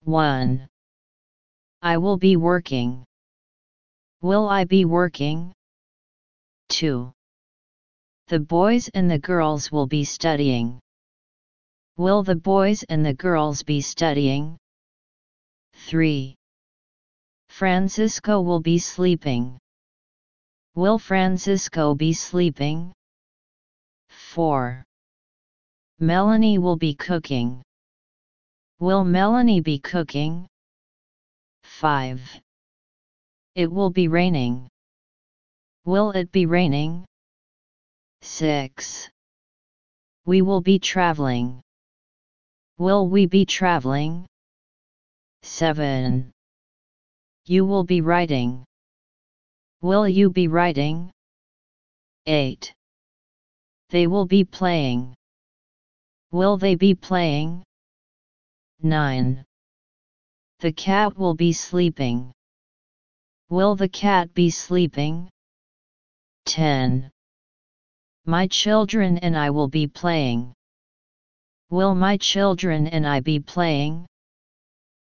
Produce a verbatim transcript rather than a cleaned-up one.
one. I will be working. Will I be working? two. The boys and the girls will be studying. Will the boys and the girls be studying? three. Francisco will be sleeping. Will Francisco be sleeping? four. Melanie will be cooking. Will Melanie be cooking? five. It will be raining. Will it be raining? six. We will be traveling. Will we be traveling? seven. You will be writing. Will you be writing? eight. They will be playing. Will they be playing? nine. The cat will be sleeping. Will the cat be sleeping? ten. My children and I will be playing. Will my children and I be playing?